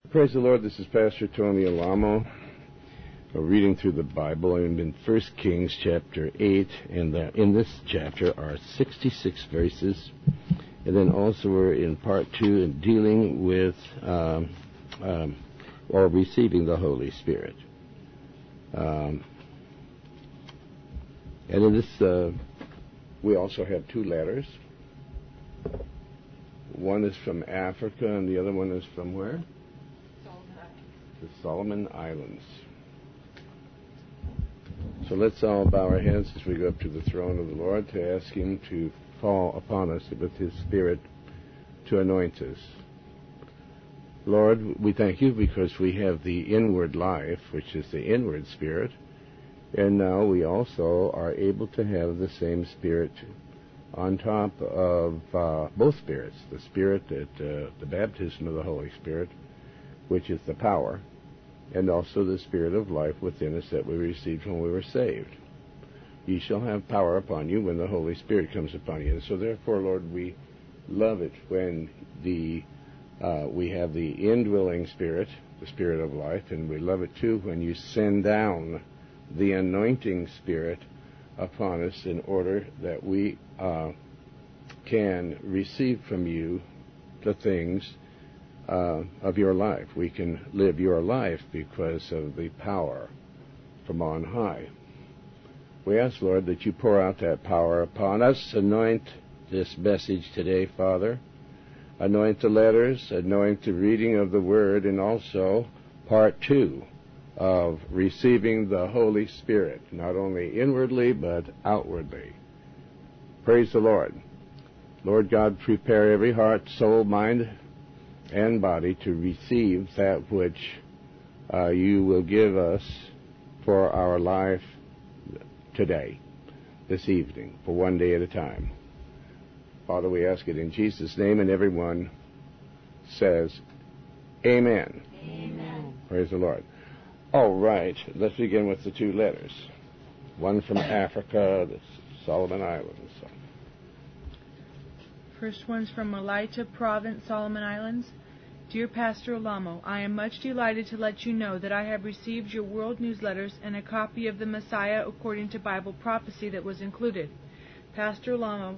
Praise the Lord. This is Pastor Tony Alamo. We're reading through the Bible. I'm in 1 Kings chapter 8, and in this chapter are 66 verses. And then also we're in part 2 in dealing with or receiving the Holy Spirit. And in this, we also have 2 letters. One is from Africa, and the other one is from where? The Solomon Islands. So let's all bow our heads as we go up to the throne of the Lord to ask Him to fall upon us with His Spirit to anoint us. Lord, we thank You because we have the inward life, which is the inward spirit, and now we also are able to have the same Spirit on top of both spirits, the Spirit that the baptism of the Holy Spirit, which is the power, and also the Spirit of life within us that we received when we were saved. Ye shall have power upon you when the Holy Spirit comes upon you. And so therefore, Lord, we love it when we have the indwelling Spirit, the Spirit of life, and we love it too when You send down the anointing Spirit upon us in order that we can receive from You the things of Your life. We can live Your life because of the power from on high. We ask, Lord, that You pour out that power upon us. Anoint this message today, Father. Anoint the letters, anoint the reading of the Word, and also part 2 of receiving the Holy Spirit, not only inwardly but outwardly. Praise the Lord. Lord God, prepare every heart, soul, mind, and body to receive that which You will give us for our life today, this evening, for one day at a time. Father, we ask it in Jesus' name, and everyone says, Amen. Amen. Praise the Lord. All right, let's begin with the 2 letters. One from Africa, the Solomon Islands. First one's from Malaita Province, Solomon Islands. Dear Pastor Alamo, I am much delighted to let you know that I have received your world newsletters and a copy of the Messiah according to Bible prophecy that was included. Pastor Alamo,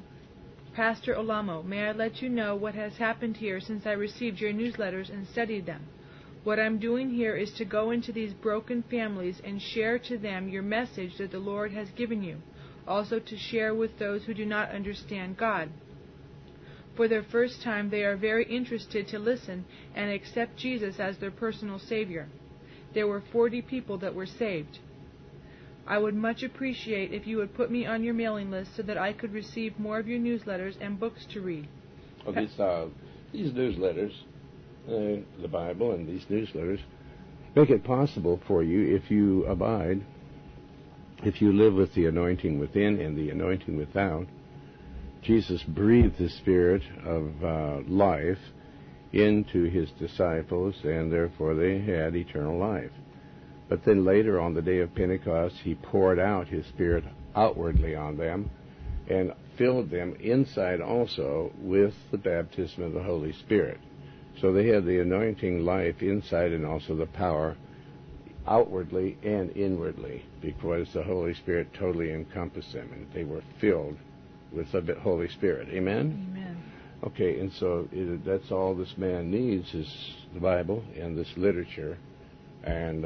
may I let you know what has happened here since I received your newsletters and studied them. What I'm doing here is to go into these broken families and share to them your message that the Lord has given you, also to share with those who do not understand God. For their first time, they are very interested to listen and accept Jesus as their personal Savior. There were 40 people that were saved. I would much appreciate if you would put me on your mailing list so that I could receive more of your newsletters and books to read. Okay, so these newsletters, the Bible and these newsletters, make it possible for you if you abide, if you live with the anointing within and the anointing without. Jesus breathed the Spirit of life into His disciples, and therefore they had eternal life. But then later on the day of Pentecost, He poured out His Spirit outwardly on them and filled them inside also with the baptism of the Holy Spirit. So they had the anointing life inside and also the power outwardly and inwardly, because the Holy Spirit totally encompassed them and they were filled with the Holy Spirit. Amen? Amen. Okay, and so that's all this man needs is the Bible and this literature, and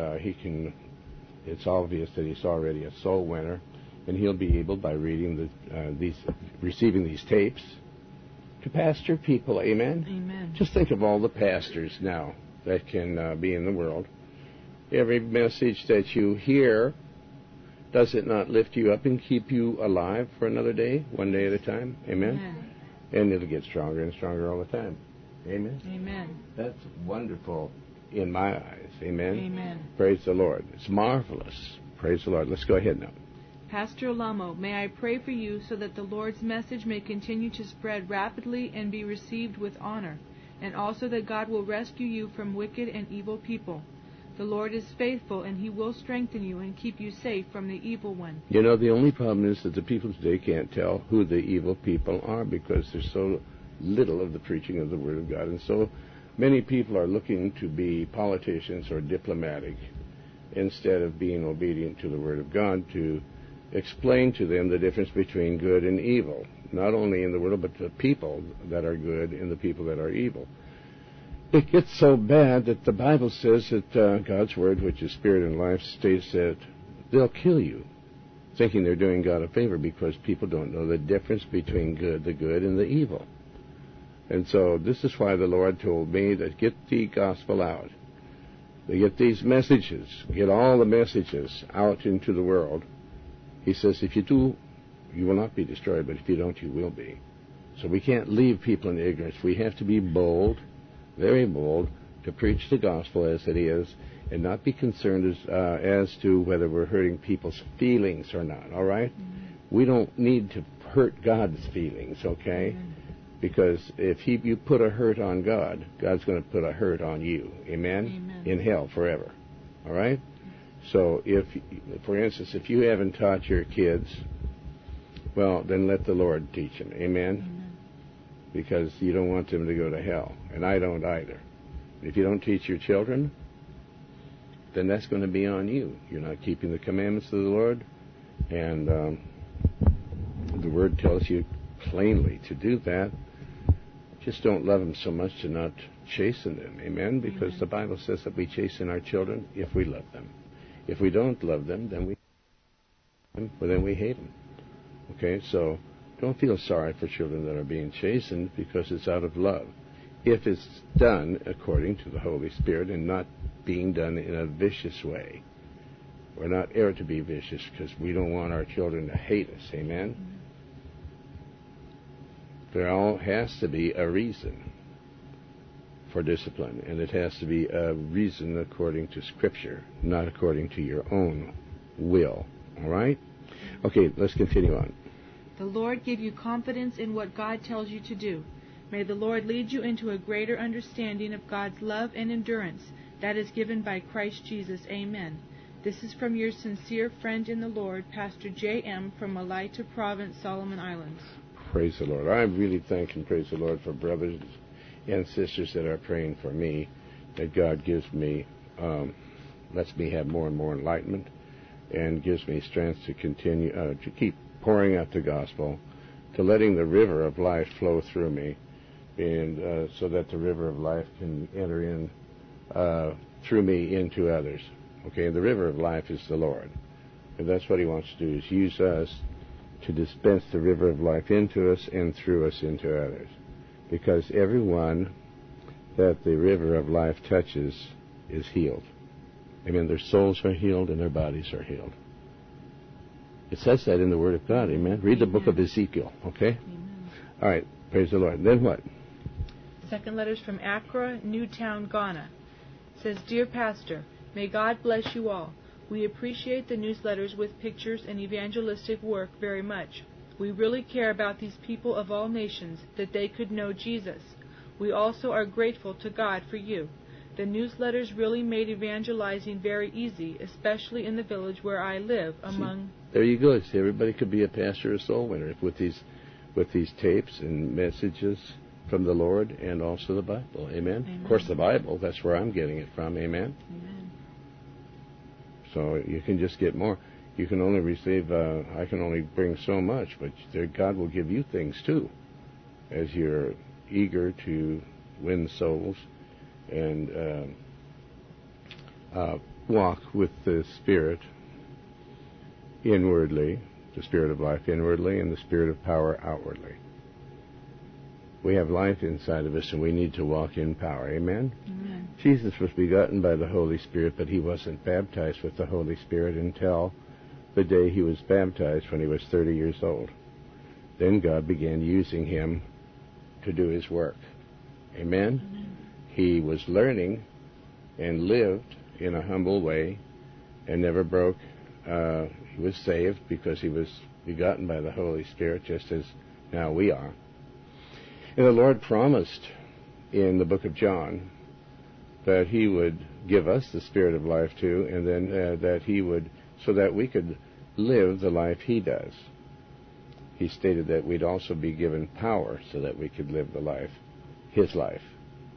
it's obvious that he's already a soul winner, and he'll be able, by reading receiving these tapes, to pastor people. Amen? Amen. Just think of all the pastors now that can be in the world. Every message that you hear, does it not lift you up and keep you alive for another day, one day at a time? Amen? Amen. And it'll get stronger and stronger all the time. Amen? Amen. That's wonderful in my eyes. Amen? Amen. Praise the Lord. It's marvelous. Praise the Lord. Let's go ahead now. Pastor Alamo, may I pray for you so that the Lord's message may continue to spread rapidly and be received with honor, and also that God will rescue you from wicked and evil people. The Lord is faithful, and He will strengthen you and keep you safe from the evil one. You know, the only problem is that the people today can't tell who the evil people are because there's so little of the preaching of the Word of God and so Many people are looking to be politicians or diplomatic instead of being obedient to the Word of God to explain to them the difference between good and evil, not only in the world, but the people that are good and the people that are evil. It gets so bad that the Bible says that God's Word, which is spirit and life, states that they'll kill you, thinking they're doing God a favor because people don't know the difference between the good and the evil. And so this is why the Lord told me that get the gospel out. They get these messages, get all the messages out into the world. He says, if you do, you will not be destroyed, but if you don't, you will be. So we can't leave people in ignorance. We have to be bold, very bold, to preach the gospel as it is, and not be concerned as to whether we're hurting people's feelings or not, all right? Mm-hmm. We don't need to hurt God's feelings, okay? Mm-hmm. Because if you put a hurt on God, God's going to put a hurt on you, amen? Amen. In hell forever, all right? So if, for instance, if you haven't taught your kids, well, then let the Lord teach them, amen? Amen. Because you don't want them to go to hell, and I don't either. If you don't teach your children, then that's going to be on you. You're not keeping the commandments of the Lord, and the Word tells you plainly to do that. Just don't love them so much to not chasten them, amen? Because the Bible says that we chasten our children if we love them. If we don't love them, then we hate them. Okay, so don't feel sorry for children that are being chastened because it's out of love. If it's done according to the Holy Spirit and not being done in a vicious way. We're not here to be vicious because we don't want our children to hate us, amen? Mm-hmm. There all has to be a reason for discipline, and it has to be a reason according to Scripture, not according to your own will. All right? Okay, let's continue on. The Lord give you confidence in what God tells you to do. May the Lord lead you into a greater understanding of God's love and endurance that is given by Christ Jesus. Amen. This is from your sincere friend in the Lord, Pastor J.M. from Malaita Province, Solomon Islands. Praise the Lord. I really thank and praise the Lord for brothers and sisters that are praying for me, that God gives me, lets me have more and more enlightenment, and gives me strength to continue, to keep pouring out the gospel, to letting the river of life flow through me, and so that the river of life can enter in through me into others. Okay, the river of life is the Lord, and that's what He wants to do, is use us to dispense the river of life into us and through us into others. Because everyone that the river of life touches is healed. Amen. Their souls are healed and their bodies are healed. It says that in the Word of God. Amen. Read the book of Ezekiel. Okay? Amen. All right. Praise the Lord. Then what? Second letter's from Accra, Newtown, Ghana. It says, Dear Pastor, may God bless you all. We appreciate the newsletters with pictures and evangelistic work very much. We really care about these people of all nations, that they could know Jesus. We also are grateful to God for you. The newsletters really made evangelizing very easy, especially in the village where I live. There you go. See, everybody could be a pastor or soul winner with these tapes and messages from the Lord and also the Bible. Amen? Amen. Of course, the Bible, that's where I'm getting it from. Amen? Amen. So you can just get more. You can only receive, I can only bring so much, but God will give you things too, as you're eager to win souls and walk with the Spirit inwardly, the Spirit of life inwardly, and the Spirit of power outwardly. We have life inside of us, and we need to walk in power. Amen? Amen. Jesus was begotten by the Holy Spirit, but He wasn't baptized with the Holy Spirit until the day He was baptized, when He was 30 years old. Then God began using Him to do His work. Amen? Amen. He was learning and lived in a humble way and never broke. He was saved because He was begotten by the Holy Spirit, just as now we are. And the Lord promised in the book of John that He would give us the Spirit of life too, and then that He would, so that we could live the life He does. He stated that we'd also be given power so that we could live the life, His life.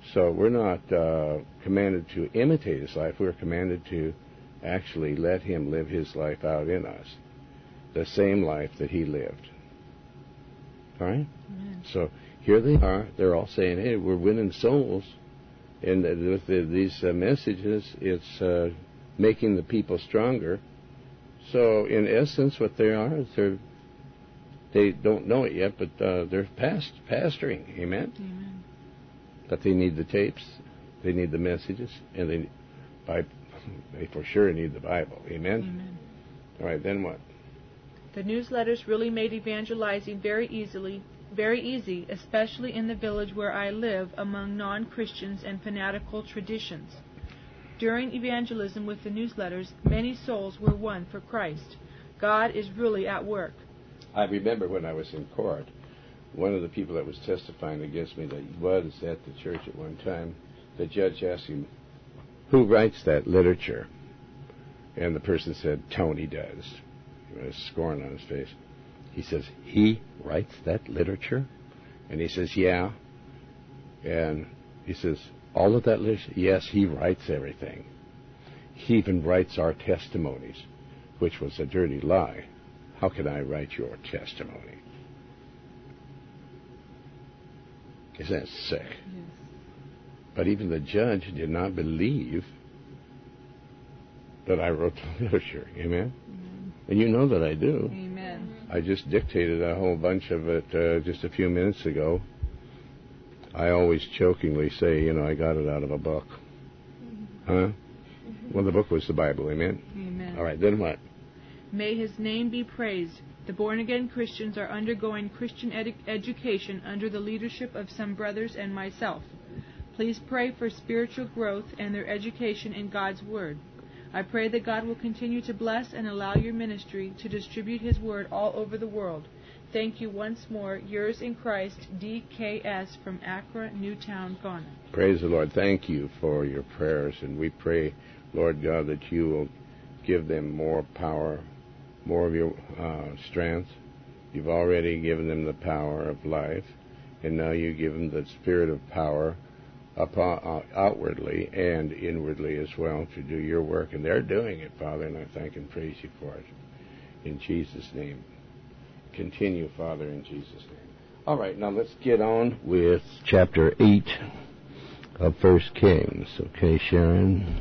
So we're not commanded to imitate his life. We're commanded to actually let him live his life out in us, the same life that he lived. All right? Amen. So here they are. They're all saying, hey, we're winning souls. And with these messages, it's making the people stronger. So in essence, what they are is they don't know it yet, but they're pastoring. Amen? Amen. But they need the tapes, they need the messages, and they for sure need the Bible. Amen? Amen. All right, then what? The newsletters really made evangelizing very easy, especially in the village where I live among non-Christians and fanatical traditions. During evangelism with the newsletters, many souls were won for Christ. God is really at work. I remember when I was in court, one of the people that was testifying against me that was at the church at one time, the judge asked him, who writes that literature? And the person said, Tony does. He was scorn on his face. He says, he writes that literature? And he says, yeah. And he says, all of that literature? Yes, he writes everything. He even writes our testimonies, which was a dirty lie. How can I write your testimony? Isn't that sick? Yes. But even the judge did not believe that I wrote the literature. Amen? Amen. And you know that I do. Amen. I just dictated a whole bunch of it just a few minutes ago. I always jokingly say, I got it out of a book. Huh? Well, the book was the Bible. Amen? Amen. All right, then what? May his name be praised. The born-again Christians are undergoing Christian education under the leadership of some brothers and myself. Please pray for spiritual growth and their education in God's Word. I pray that God will continue to bless and allow your ministry to distribute His Word all over the world. Thank you once more. Yours in Christ, D.K.S. from Accra, Newtown, Ghana. Praise the Lord. Thank you for your prayers. And we pray, Lord God, that you will give them more power, more of your strength. You've already given them the power of life, and now you give them the spirit of power outwardly and inwardly as well to do your work. And they're doing it, Father, and I thank and praise you for it. In Jesus' name. Continue, Father, in Jesus' name. All right, now let's get on with chapter 8 of 1 Kings. Okay, Sharon?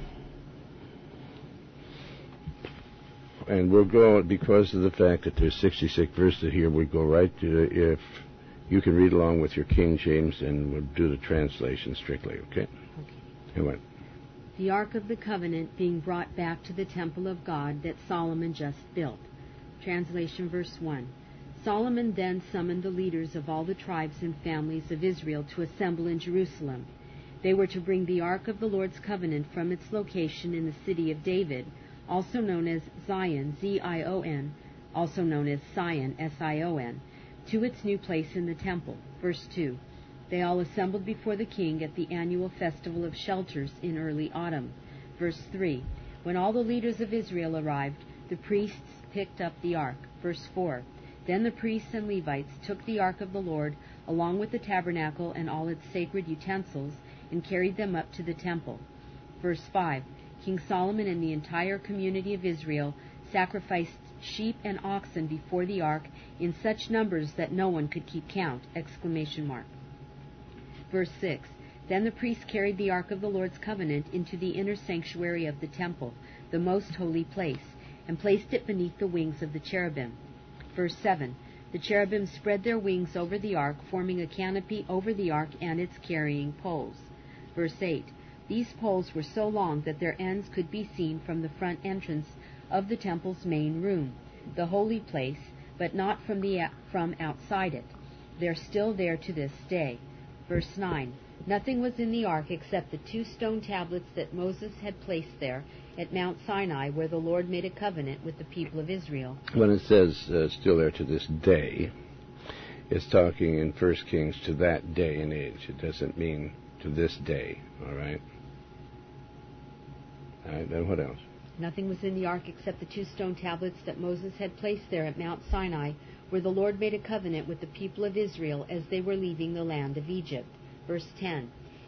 And we'll go, because of the fact that there's 66 verses here, we go right to, if you can read along with your King James, and we'll do the translation strictly, okay? And what? The Ark of the Covenant being brought back to the temple of God that Solomon just built. Translation, verse 1. Solomon then summoned the leaders of all the tribes and families of Israel to assemble in Jerusalem. They were to bring the Ark of the Lord's Covenant from its location in the city of David, also known as Zion, Z-I-O-N, also known as Sion, S-I-O-N, to its new place in the temple. Verse 2. They all assembled before the king at the annual festival of shelters in early autumn. Verse 3. When all the leaders of Israel arrived, the priests picked up the ark. Verse 4. Then the priests and Levites took the ark of the Lord, along with the tabernacle and all its sacred utensils, and carried them up to the temple. Verse 5. King Solomon and the entire community of Israel sacrificed sheep and oxen before the ark in such numbers that no one could keep count! Exclamation mark. Verse 6. Then the priests carried the ark of the Lord's covenant into the inner sanctuary of the temple, the most holy place, and placed it beneath the wings of the cherubim. Verse 7. The cherubim spread their wings over the ark, forming a canopy over the ark and its carrying poles. Verse 8. These poles were so long that their ends could be seen from the front entrance of the temple's main room, the holy place, but not from outside it. They're still there to this day. Verse 9. Nothing was in the ark except the 2 stone tablets that Moses had placed there at Mount Sinai, where the Lord made a covenant with the people of Israel. When it says still there to this day, it's talking in 1 Kings to that day and age. It doesn't mean to this day, all right? All right, then what else? Nothing was in the ark except the 2 stone tablets that Moses had placed there at Mount Sinai, where the Lord made a covenant with the people of Israel as they were leaving the land of Egypt. Verse 10.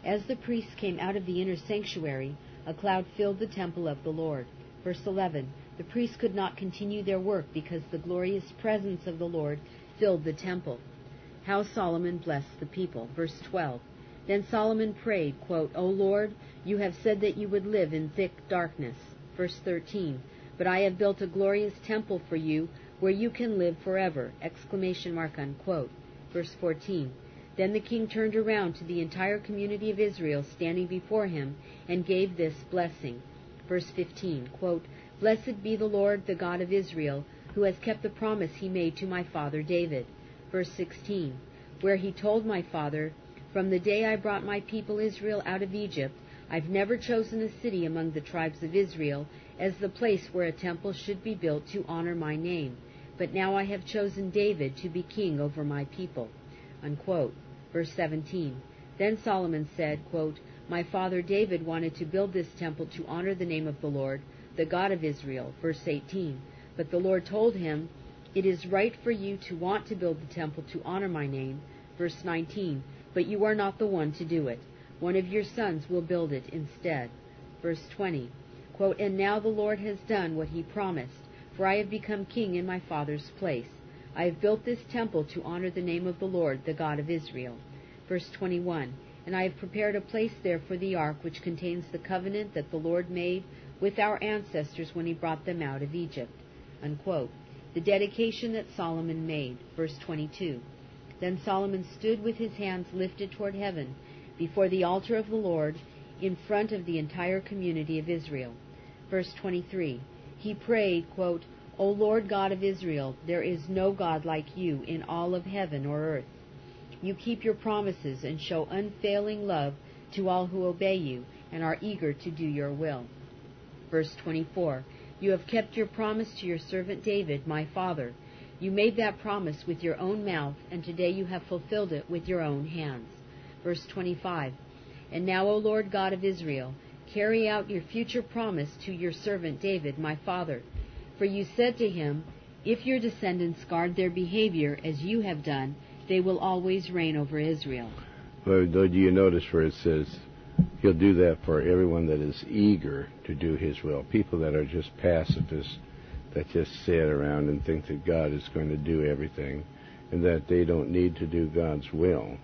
As the priests came out of the inner sanctuary, a cloud filled the temple of the Lord. Verse 11. The priests could not continue their work because the glorious presence of the Lord filled the temple. How Solomon blessed the people. Verse 12. Then Solomon prayed, quote, O Lord, you have said that you would live in thick darkness. Verse 13. But I have built a glorious temple for you where you can live forever. Exclamation mark, unquote. Verse 14. Then the king turned around to the entire community of Israel standing before him and gave this blessing. Verse 15, quote, Blessed be the Lord, the God of Israel, who has kept the promise he made to my father David. Verse 16, where he told my father, From the day I brought my people Israel out of Egypt, I've never chosen a city among the tribes of Israel as the place where a temple should be built to honor my name. But now I have chosen David to be king over my people. Unquote. Verse 17, Then Solomon said, quote, My father David wanted to build this temple to honor the name of the Lord, the God of Israel. Verse 18, But the Lord told him, It is right for you to want to build the temple to honor my name. Verse 19, But you are not the one to do it. One of your sons will build it instead. Verse 20, quote, And now the Lord has done what he promised, for I have become king in my father's place. I have built this temple to honor the name of the Lord, the God of Israel. Verse 21, And I have prepared a place there for the ark which contains the covenant that the Lord made with our ancestors when he brought them out of Egypt. Unquote. The dedication that Solomon made. Verse 22, Then Solomon stood with his hands lifted toward heaven before the altar of the Lord in front of the entire community of Israel. Verse 23, He prayed, quote, O Lord God of Israel, there is no God like you in all of heaven or earth. You keep your promises and show unfailing love to all who obey you and are eager to do your will. Verse 24, You have kept your promise to your servant David, my father. You made that promise with your own mouth, and today you have fulfilled it with your own hands. Verse 25, And now, O Lord God of Israel, carry out your future promise to your servant David, my father. For you said to him, If your descendants guard their behavior as you have done, they will always reign over Israel. Well, do you notice where it says he'll do that for everyone that is eager to do his will? People that are just pacifists, that just sit around and think that God is going to do everything and that they don't need to do God's will.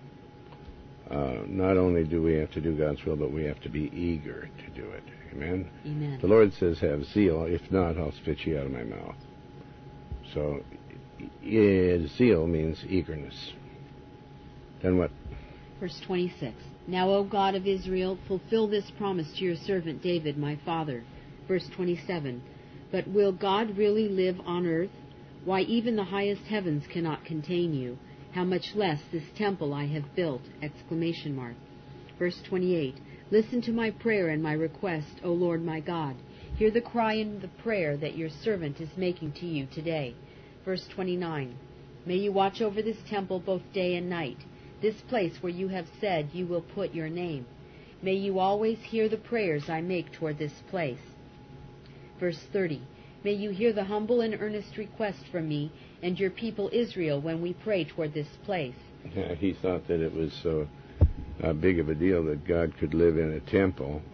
Not only do we have to do God's will, but we have to be eager to do it. Amen? Amen. The Lord says, have zeal. If not, I'll spit you out of my mouth. So, zeal means eagerness. Then what? Verse 26. Now, O God of Israel, fulfill this promise to your servant David, my father. Verse 27. But will God really live on earth? Why, even the highest heavens cannot contain you. How much less this temple I have built! Exclamation mark. Verse 28. Listen to my prayer and my request, O Lord my God. Hear the cry and the prayer that your servant is making to you today. Verse 29. May you watch over this temple both day and night, this place where you have said you will put your name. May you always hear the prayers I make toward this place. Verse 30. May you hear the humble and earnest request from me and your people Israel when we pray toward this place. Yeah, he thought that it was so big of a deal that God could live in a temple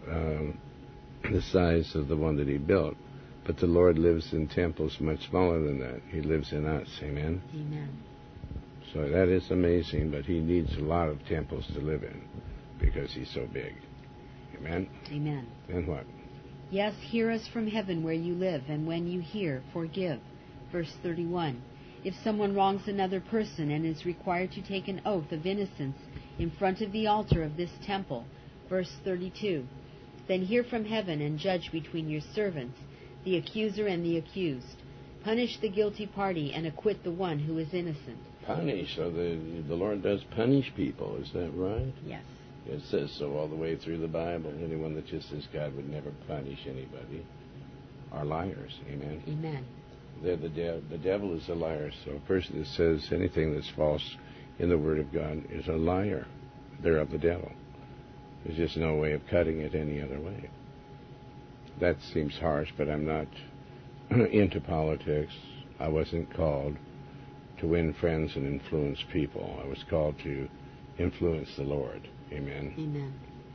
the size of the one that he built. But the Lord lives in temples much smaller than that. He lives in us. Amen? Amen. So that is amazing, but he needs a lot of temples to live in because he's so big. Amen? Amen. And what? Yes, hear us from heaven where you live, and when you hear, forgive. Verse 31. If someone wrongs another person and is required to take an oath of innocence in front of the altar of this temple. Verse 32. Then hear from heaven and judge between your servants, the accuser and the accused. Punish the guilty party and acquit the one who is innocent. Punish. So the Lord does punish people. Is that right? Yes. It says so all the way through the Bible. Anyone that just says God would never punish anybody are liars. Amen? Amen. The devil is a liar. So a person that says anything that's false in the Word of God is a liar. They're of the devil. There's just no way of cutting it any other way. That seems harsh, but I'm not into politics. I wasn't called to win friends and influence people. I was called to influence the Lord. Amen. Amen.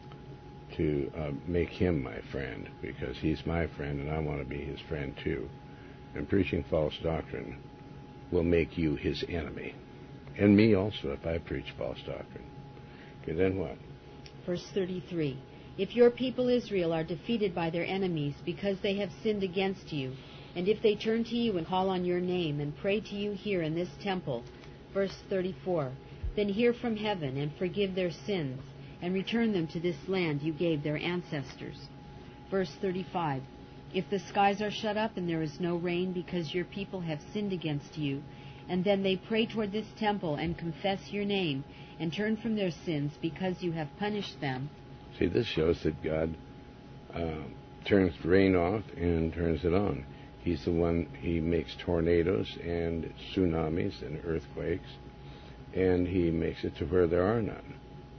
to make him my friend, because he's my friend and I want to be his friend too. And preaching false doctrine will make you his enemy. And me also, if I preach false doctrine. Okay, then what? Verse 33. If your people Israel are defeated by their enemies because they have sinned against you, and if they turn to you and call on your name and pray to you here in this temple, verse 34, then hear from heaven and forgive their sins, and return them to this land you gave their ancestors. Verse 35, if the skies are shut up and there is no rain because your people have sinned against you, and then they pray toward this temple and confess your name, and turn from their sins because you have punished them. See, this shows that God turns rain off and turns it on. He's the one, he makes tornadoes and tsunamis and earthquakes, and he makes it to where there are none.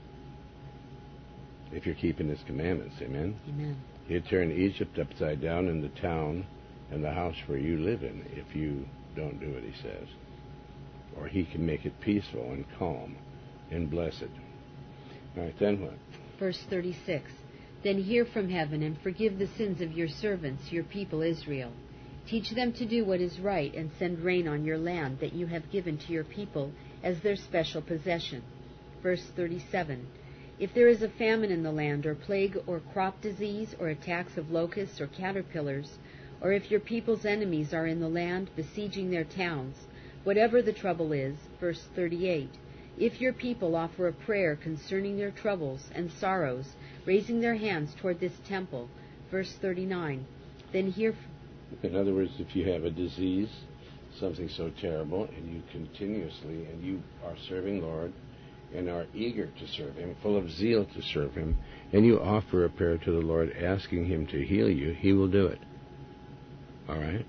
If you're keeping his commandments, amen? Amen. He'd turn Egypt upside down in the town and the house where you live in if you don't do what he says. Or he can make it peaceful and calm and blessed. All right, then what? Verse 36, then hear from heaven and forgive the sins of your servants, your people Israel. Teach them to do what is right and send rain on your land that you have given to your people as their special possession. Verse 37, if there is a famine in the land, or plague, or crop disease, or attacks of locusts or caterpillars, or if your people's enemies are in the land besieging their towns, whatever the trouble is, verse 38, if your people offer a prayer concerning their troubles and sorrows, raising their hands toward this temple, verse 39, then hear... In other words, if you have a disease, something so terrible, and you continuously, and you are serving Lord, and are eager to serve him, full of zeal to serve him, and you offer a prayer to the Lord asking him to heal you, he will do it. All right?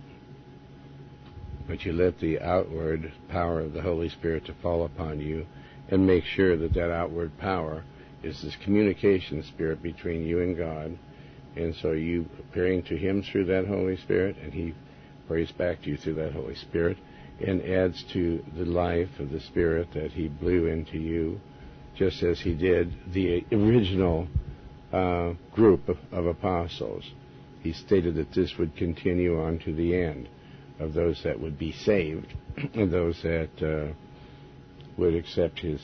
But you let the outward power of the Holy Spirit to fall upon you, and make sure that that outward power is this communication spirit between you and God, and so you praying to him through that Holy Spirit, and he prays back to you through that Holy Spirit, and adds to the life of the Spirit that he blew into you, just as he did the original group of apostles. He stated that this would continue on to the end of those that would be saved, and those that would accept his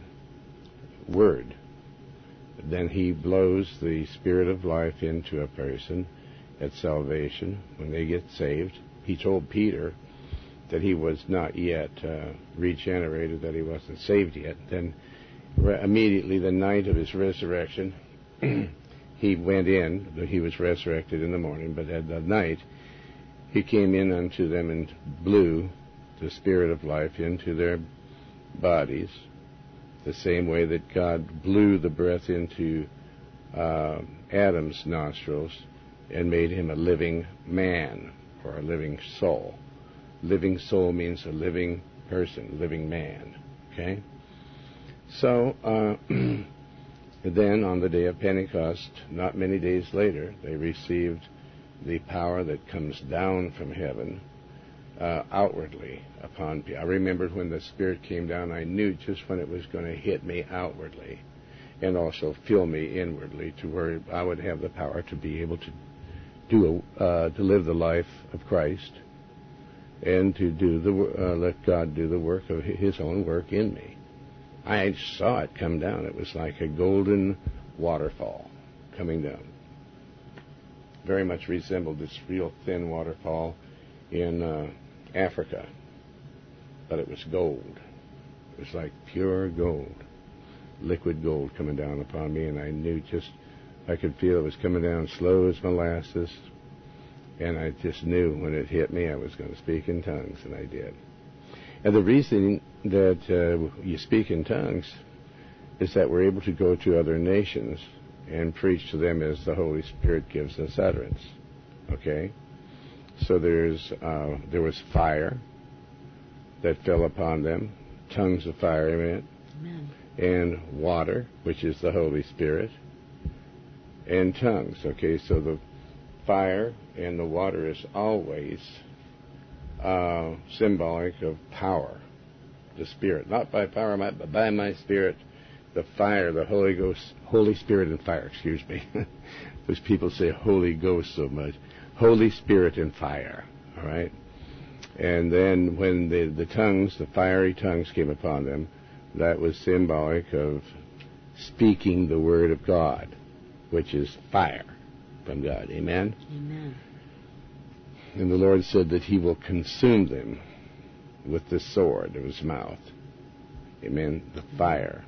word. Then he blows the Spirit of life into a person at salvation when they get saved. He told Peter that he was not yet regenerated, that he wasn't saved yet. Then immediately the night of his resurrection, he went in. He was resurrected in the morning, but at the night he came in unto them and blew the Spirit of life into their bodies, the same way that God blew the breath into Adam's nostrils and made him a living man, or a living soul. Living soul means a living person, living man. Okay? So, then on the day of Pentecost, not many days later, they received the power that comes down from heaven outwardly upon people. I remembered when the Spirit came down, I knew just when it was going to hit me outwardly and also fill me inwardly, to where I would have the power to be able to to live the life of Christ, and to do let God do the work of his own work in me. I saw it come down. It was like a golden waterfall coming down. Very much resembled this real thin waterfall in Africa, but it was gold. It was like pure gold, liquid gold coming down upon me, and I knew I could feel it was coming down slow as molasses, and I just knew when it hit me I was going to speak in tongues, and I did. And the reason that you speak in tongues is that we're able to go to other nations and preach to them as the Holy Spirit gives us utterance. Okay? So there was fire that fell upon them, tongues of fire, amen? And water, which is the Holy Spirit, and tongues. Okay, so the fire and the water is always symbolic of power, the Spirit. Not by power, but by my Spirit, the fire, the Holy Ghost, Holy Spirit and fire, excuse me. Those people say Holy Ghost so much. Holy Spirit and fire, all right? And then when the tongues, the fiery tongues came upon them, that was symbolic of speaking the word of God, which is fire from God. Amen? Amen. And the Lord said that he will consume them with the sword of his mouth. Amen? The fire.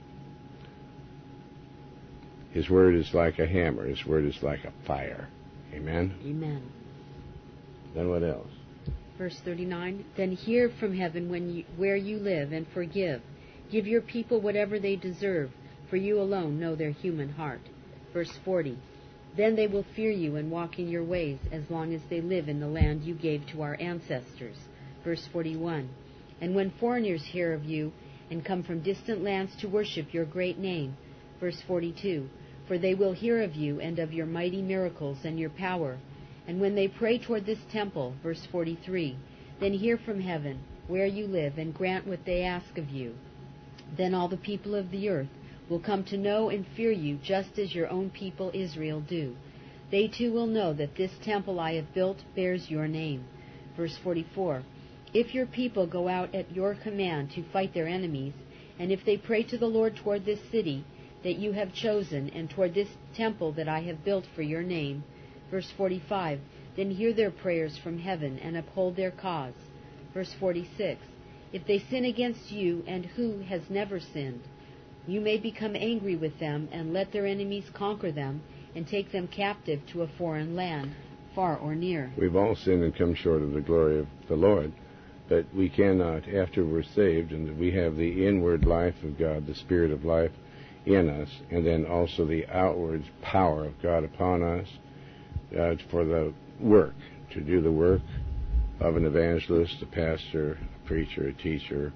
His word is like a hammer. His word is like a fire. Amen? Amen. Then what else? Verse 39, then hear from heaven where you live, and forgive. Give your people whatever they deserve, for you alone know their human heart. Verse 40, then they will fear you and walk in your ways as long as they live in the land you gave to our ancestors. Verse 41, and when foreigners hear of you and come from distant lands to worship your great name. Verse 42, for they will hear of you and of your mighty miracles and your power. And when they pray toward this temple, verse 43, then hear from heaven where you live and grant what they ask of you. Then all the people of the earth will come to know and fear you just as your own people Israel do. They too will know that this temple I have built bears your name. Verse 44, if your people go out at your command to fight their enemies, and if they pray to the Lord toward this city that you have chosen, and toward this temple that I have built for your name. Verse 45, then hear their prayers from heaven and uphold their cause. Verse 46, if they sin against you, and who has never sinned, you may become angry with them and let their enemies conquer them and take them captive to a foreign land, far or near. We've all sinned and come short of the glory of the Lord, but we cannot, after we're saved, and we have the inward life of God, the Spirit of life in us, and then also the outward power of God upon us for the work, to do the work of an evangelist, a pastor, a preacher, a teacher,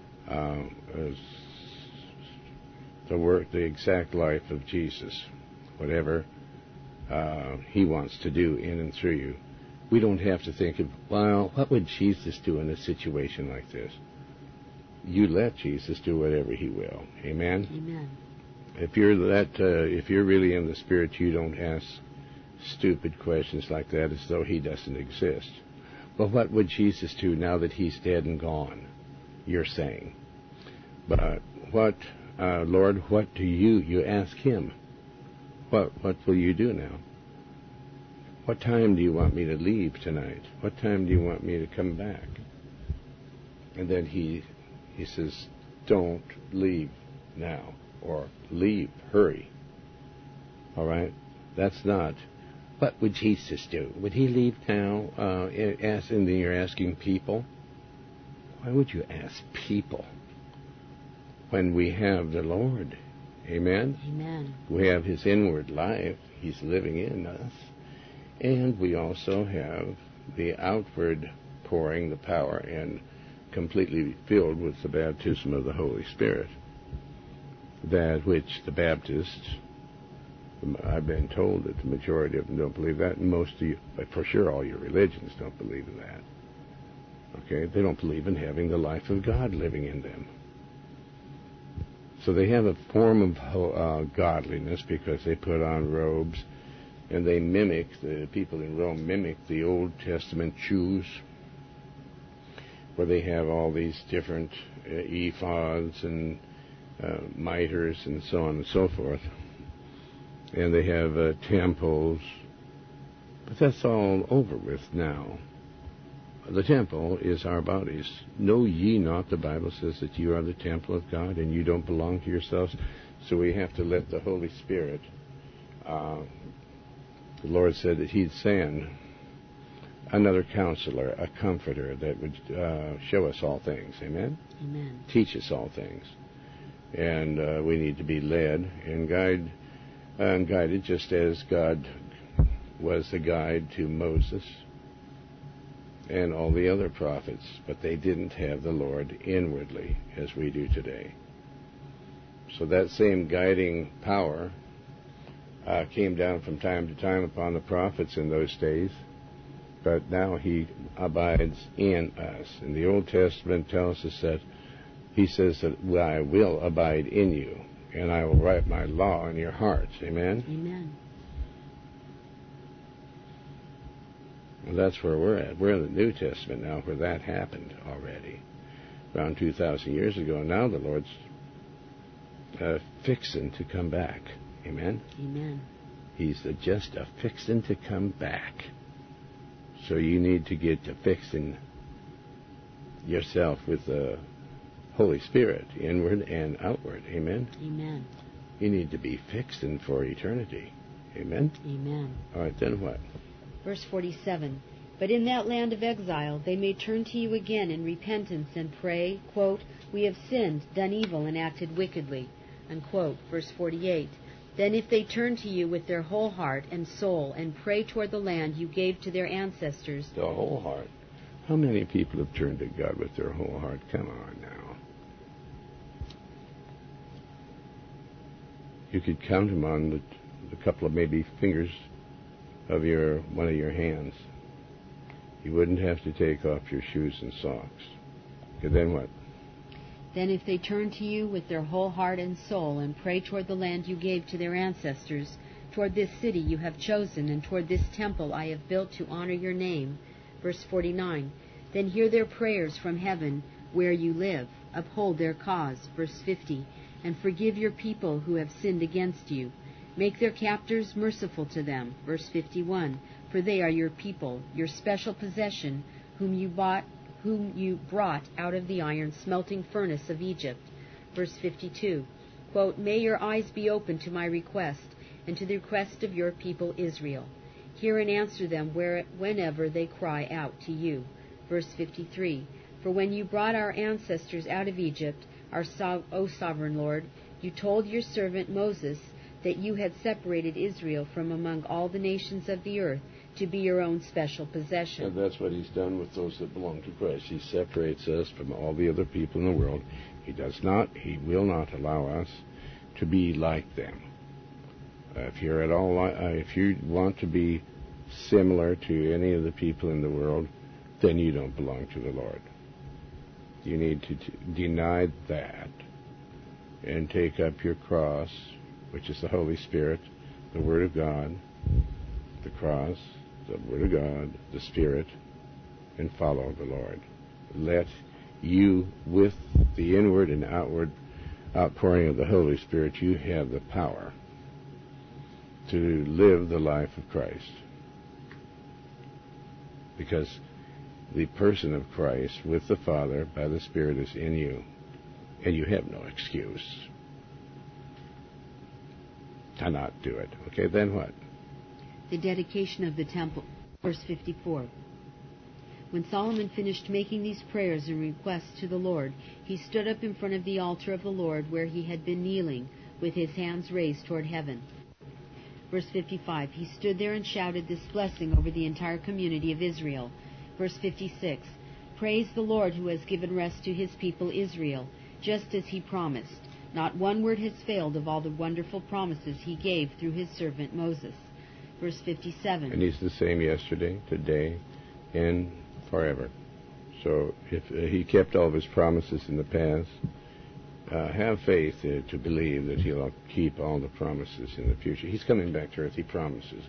the exact life of Jesus, whatever he wants to do in and through you. We don't have to think of, well, what would Jesus do in a situation like this? You let Jesus do whatever he will. Amen? Amen. If you're really in the Spirit, you don't ask stupid questions like that as though he doesn't exist. Well, what would Jesus do now that he's dead and gone? You're saying. But what, Lord, what do you ask him? What will you do now? What time do you want me to leave tonight? What time do you want me to come back? And then he says, don't leave now, or leave, hurry. All right? That's not, what would Jesus do? Would he leave now? And then you're asking people? Why would you ask people when we have the Lord? Amen? Amen. We have his inward life. He's living in us. And we also have the outward pouring, the power, and completely filled with the baptism of the Holy Spirit. That which the Baptists, I've been told that the majority of them don't believe that, and most of you, but for sure all your religions don't believe in that. Okay? They don't believe in having the life of God living in them. So they have a form of godliness because they put on robes, and they mimic, the people in Rome mimic the Old Testament Jews, where they have all these different ephods and mitres and so on and so forth. And they have temples. But that's all over with now. The temple is our bodies. Know ye not, the Bible says, that you are the temple of God and you don't belong to yourselves. So we have to let the Holy Spirit, the Lord said that he'd send another counselor, a comforter that would show us all things. Amen? Amen. Teach us all things. And we need to be led and guided just as God was the guide to Moses and all the other prophets, but they didn't have the Lord inwardly as we do today. So that same guiding power came down from time to time upon the prophets in those days, but now he abides in us. And the Old Testament tells us that he says that I will abide in you. and I will write my law in your hearts. Amen? Amen. And that's where we're at. We're in the New Testament now, where that happened already, around 2,000 years ago. And now the Lord's fixing to come back. Amen? Amen. He's just fixing to come back. So you need to get to fixing yourself with the Holy Spirit, inward and outward. Amen? Amen. You need to be fixing for eternity. Amen? Amen. All right, then what? Verse 47, but in that land of exile they may turn to you again in repentance and pray, quote, we have sinned, done evil, and acted wickedly, unquote. Verse 48, then if they turn to you with their whole heart and soul and pray toward the land you gave to their ancestors. The whole heart. How many people have turned to God with their whole heart? Come on now. You could count them on the couple of maybe fingers of one of your hands. You wouldn't have to take off your shoes and socks. Okay, then what? Then if they turn to you with their whole heart and soul and pray toward the land you gave to their ancestors, toward this city you have chosen, and toward this temple I have built to honor your name. Verse 49, then hear their prayers from heaven where you live. Uphold their cause. Verse 50, and forgive your people who have sinned against you. Make their captors merciful to them. Verse 51, for they are your people, your special possession, whom you brought out of the iron smelting furnace of Egypt. Verse 52, quote, may your eyes be open to my request, and to the request of your people Israel. Hear and answer them whenever they cry out to you. Verse 53, for when you brought our ancestors out of Egypt, O sovereign Lord, you told your servant Moses that you had separated Israel from among all the nations of the earth to be your own special possession. And that's what he's done with those that belong to Christ. He separates us from all the other people in the world. He will not allow us to be like them. If you want to be similar to any of the people in the world, then you don't belong to the Lord. You need to deny that and take up your cross, which is the Holy Spirit, the Word of God, the cross, the Word of God, the Spirit, and follow the Lord. Let you, with the inward and outward outpouring of the Holy Spirit, you have the power to live the life of Christ. Because the person of Christ with the Father by the Spirit is in you, and you have no excuse to not do it. Okay, then what? The dedication of the temple. Verse 54. When Solomon finished making these prayers and requests to the Lord, he stood up in front of the altar of the Lord where he had been kneeling, with his hands raised toward heaven. Verse 55. He stood there and shouted this blessing over the entire community of Israel. Verse 56. Praise the Lord who has given rest to his people Israel, just as he promised. Not one word has failed of all the wonderful promises he gave through his servant Moses. Verse 57. And he's the same yesterday, today, and forever. So if he kept all of his promises in the past, have faith to believe that he'll keep all the promises in the future. He's coming back to earth, he promises.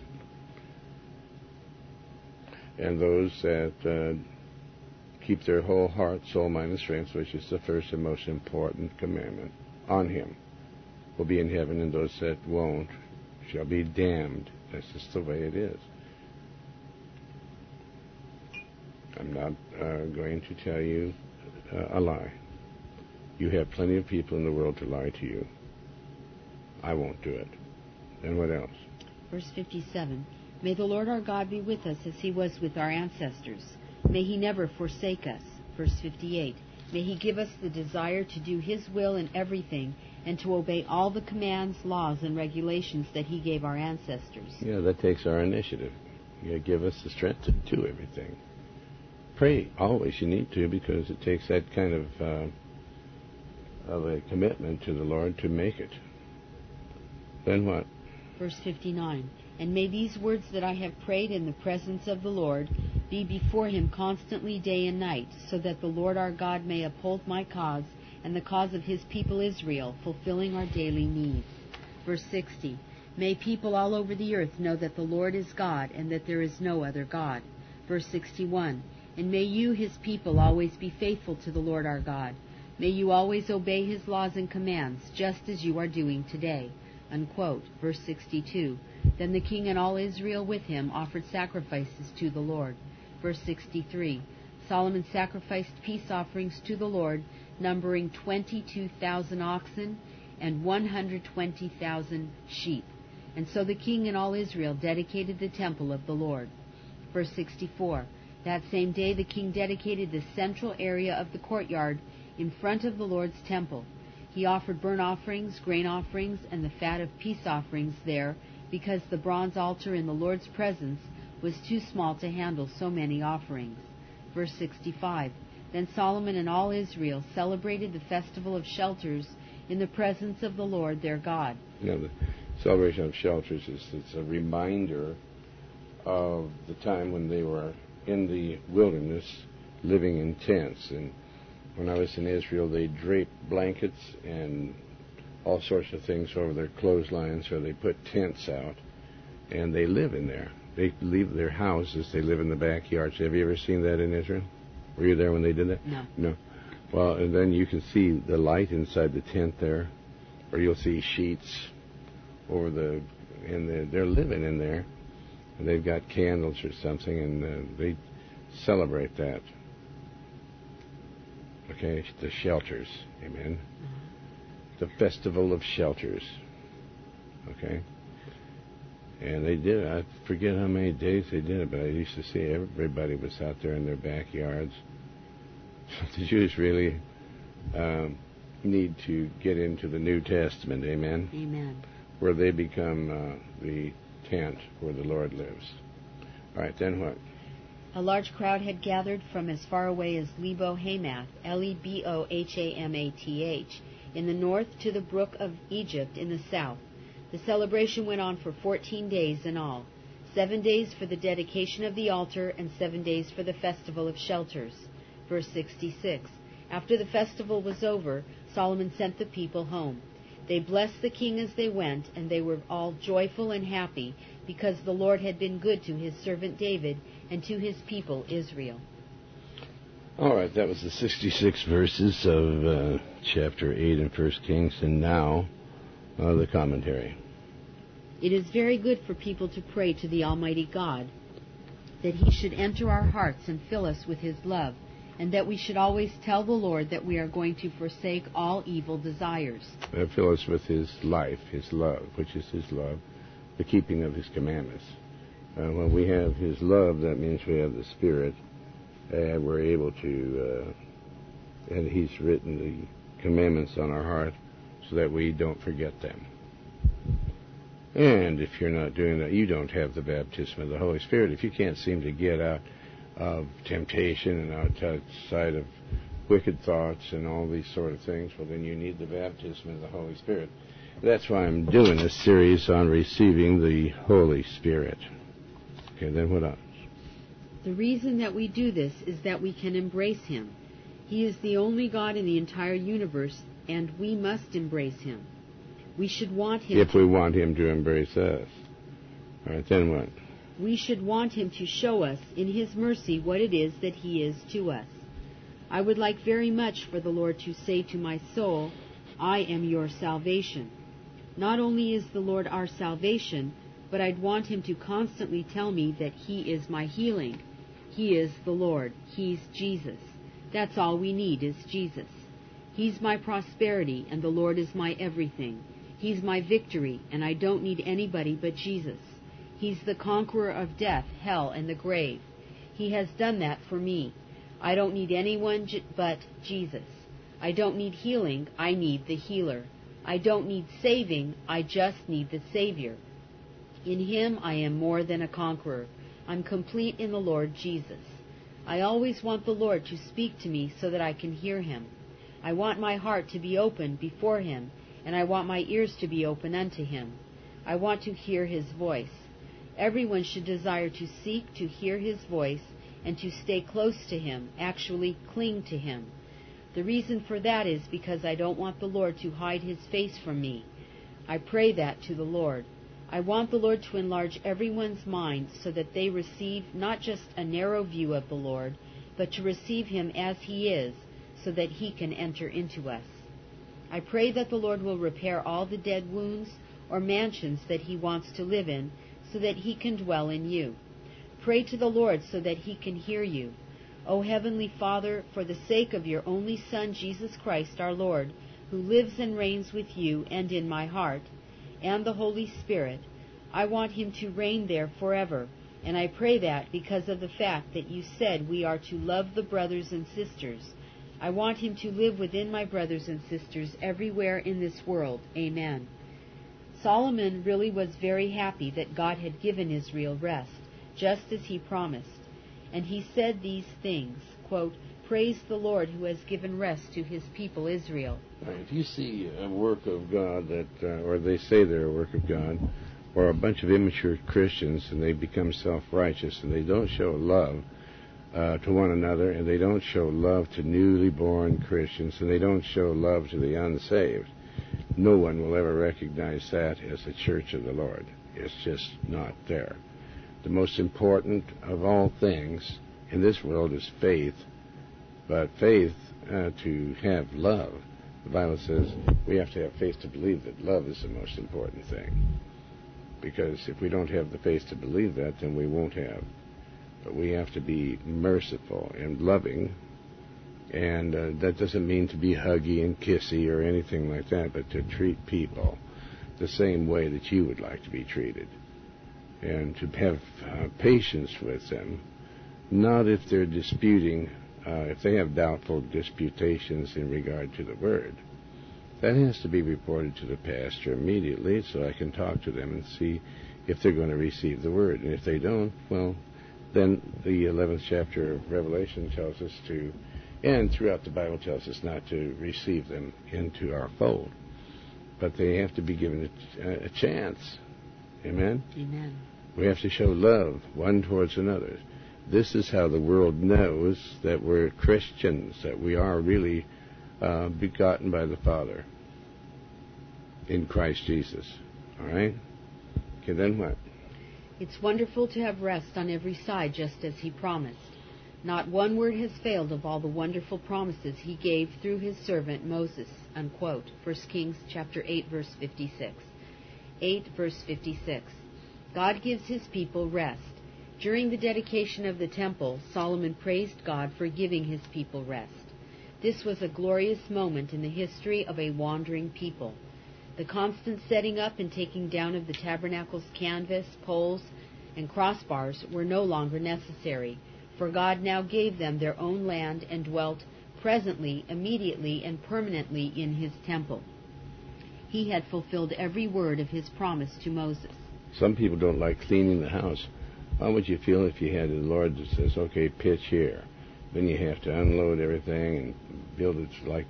And those that keep their whole heart, soul, mind, and strength, which is the first and most important commandment, on him, will be in heaven, and those that won't shall be damned. That's just the way it is. I'm not going to tell you a lie. You have plenty of people in the world to lie to you. I won't do it. And what else? Verse 57. May the Lord our God be with us as he was with our ancestors. May he never forsake us. Verse 58. May he give us the desire to do his will in everything and to obey all the commands, laws, and regulations that he gave our ancestors. Yeah, that takes our initiative. You give us the strength to do everything. Pray always you need to, because it takes that kind of a commitment to the Lord to make it. Then what? Verse 59. And may these words that I have prayed in the presence of the Lord be before him constantly day and night, so that the Lord our God may uphold my cause and the cause of his people Israel, fulfilling our daily needs. Verse 60. May people all over the earth know that the Lord is God, and that there is no other God. Verse 61. And may you, his people, always be faithful to the Lord our God. May you always obey his laws and commands, just as you are doing today. Unquote. Verse 62. Then the king and all Israel with him offered sacrifices to the Lord. Verse 63. Solomon sacrificed peace offerings to the Lord, numbering 22,000 oxen and 120,000 sheep. And so the king and all Israel dedicated the temple of the Lord. Verse 64. That same day the king dedicated the central area of the courtyard in front of the Lord's temple. He offered burnt offerings, grain offerings, and the fat of peace offerings there, because the bronze altar in the Lord's presence was too small to handle so many offerings. Verse 65. Then Solomon and all Israel celebrated the festival of shelters in the presence of the Lord their God. The celebration of shelters is a reminder of the time when they were in the wilderness living in tents. And when I was in Israel, they draped blankets and all sorts of things over their clotheslines, or they put tents out, and they live in there. They leave their houses, they live in the backyards. Have you ever seen that in Israel? Were you there when they did that? No. Well, and then you can see the light inside the tent there, or you'll see sheets over they're living in there, and they've got candles or something, and they celebrate that. Okay, the shelters, amen. The festival of shelters, okay. And they did it. I forget how many days they did it, but I used to see everybody was out there in their backyards. The Jews really need to get into the New Testament, amen? Amen. Where they become the tent where the Lord lives. All right, then what? A large crowd had gathered from as far away as Lebo-Hamath, Lebohamath, in the north to the brook of Egypt in the south. The celebration went on for 14 days in all, 7 days for the dedication of the altar and 7 days for the festival of shelters. Verse 66. After the festival was over, Solomon sent the people home. They blessed the king as they went, and they were all joyful and happy, because the Lord had been good to his servant David and to his people Israel. All right, that was the 66 verses of chapter 8 in 1 Kings, and now the commentary. It is very good for people to pray to the Almighty God, that he should enter our hearts and fill us with his love, and that we should always tell the Lord that we are going to forsake all evil desires. Fill us with his life, his love, which is his love, the keeping of his commandments. When we have his love, that means we have the Spirit, and we're able to, and he's written the commandments on our heart so that we don't forget them. And if you're not doing that, you don't have the baptism of the Holy Spirit. If you can't seem to get out of temptation and outside of wicked thoughts and all these sort of things, well, then you need the baptism of the Holy Spirit. That's why I'm doing this series on receiving the Holy Spirit. Okay, then what else? The reason that we do this is that we can embrace him. He is the only God in the entire universe, and we must embrace him. We should want him. If we want him to embrace us. All right, then what? We should want him to show us, in his mercy, what it is that he is to us. I would like very much for the Lord to say to my soul, I am your salvation. Not only is the Lord our salvation, but I'd want him to constantly tell me that he is my healing. He is the Lord. He's Jesus. That's all we need is Jesus. He's my prosperity, and the Lord is my everything. He's my victory, and I don't need anybody but Jesus. He's the conqueror of death, hell, and the grave. He has done that for me. I don't need anyone but Jesus. I don't need healing. I need the healer. I don't need saving. I just need the Savior. In him I am more than a conqueror. I'm complete in the Lord Jesus. I always want the Lord to speak to me so that I can hear him. I want my heart to be open before him, and I want my ears to be open unto him. I want to hear his voice. Everyone should desire to seek to hear his voice and to stay close to him, actually cling to him. The reason for that is because I don't want the Lord to hide his face from me. I pray that to the Lord. I want the Lord to enlarge everyone's mind so that they receive not just a narrow view of the Lord, but to receive him as he is, so that he can enter into us. I pray that the Lord will repair all the dead wounds or mansions that he wants to live in, so that he can dwell in you. Pray to the Lord so that he can hear you. O Heavenly Father, for the sake of your only Son, Jesus Christ our Lord, who lives and reigns with you and in my heart, and the Holy Spirit, I want him to reign there forever, and I pray that because of the fact that you said we are to love the brothers and sisters, I want him to live within my brothers and sisters everywhere in this world. Amen. Solomon really was very happy that God had given Israel rest, just as he promised. And he said these things, quote, "Praise the Lord who has given rest to his people Israel." If you see a work of God or they say they're a work of God, or a bunch of immature Christians, and they become self-righteous, and they don't show love to one another, and they don't show love to newly born Christians, and they don't show love to the unsaved, no one will ever recognize that as the church of the Lord. It's just not there. The most important of all things in this world is faith, but faith to have love. The Bible says we have to have faith to believe that love is the most important thing. Because if we don't have the faith to believe that, then we won't have. But we have to be merciful and loving, and that doesn't mean to be huggy and kissy or anything like that, but to treat people the same way that you would like to be treated, and to have patience with them, not if they're disputing, if they have doubtful disputations in regard to the Word. That has to be reported to the pastor immediately so I can talk to them and see if they're going to receive the Word. And if they don't, well, then the 11th chapter of Revelation tells us to, and throughout the Bible tells us not to receive them into our fold. But they have to be given a chance. Amen? Amen. We have to show love one towards another. This is how the world knows that we're Christians, that we are really begotten by the Father in Christ Jesus. All right? Okay, then what? It's wonderful to have rest on every side, just as he promised. Not one word has failed of all the wonderful promises he gave through his servant Moses, unquote. 1 Kings chapter 8, verse 56. 8, verse 56. God gives his people rest. During the dedication of the temple, Solomon praised God for giving his people rest. This was a glorious moment in the history of a wandering people. The constant setting up and taking down of the tabernacle's canvas, poles, and crossbars were no longer necessary, for God now gave them their own land and dwelt presently, immediately, and permanently in his temple. He had fulfilled every word of his promise to Moses. Some people don't like cleaning the house. How would you feel if you had the Lord that says, okay, pitch here? Then you have to unload everything and build it like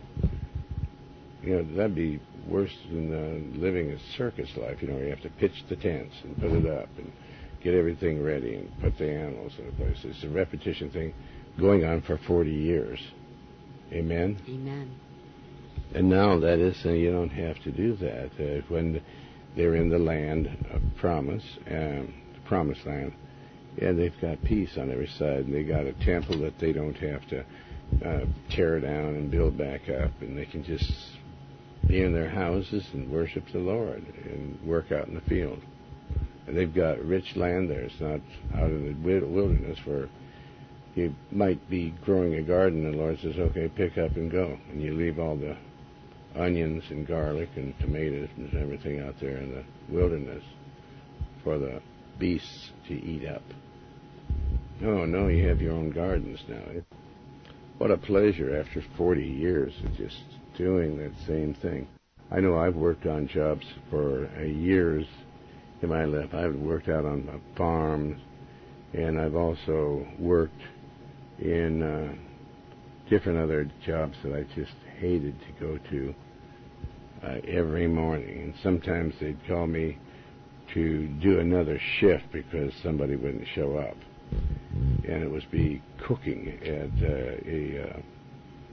that'd be worse than living a circus life. You have to pitch the tents and put it up and get everything ready and put the animals in a place. It's a repetition thing going on for 40 years. Amen? Amen. And now that is, you don't have to do that. When they're in the land of promise, the promised land, yeah, they've got peace on every side, and they got a temple that they don't have to tear down and build back up, and they can just be in their houses and worship the Lord and work out in the field. And they've got rich land there. It's not out in the wilderness where you might be growing a garden, and the Lord says, okay, pick up and go. And you leave all the onions and garlic and tomatoes and everything out there in the wilderness for the beasts to eat up. No, you have your own gardens now. What a pleasure after 40 years of just doing that same thing. I know I've worked on jobs for years in my life. I've worked out on farms, and I've also worked in different other jobs that I just hated to go to every morning. And sometimes they'd call me to do another shift because somebody wouldn't show up. And it was be cooking at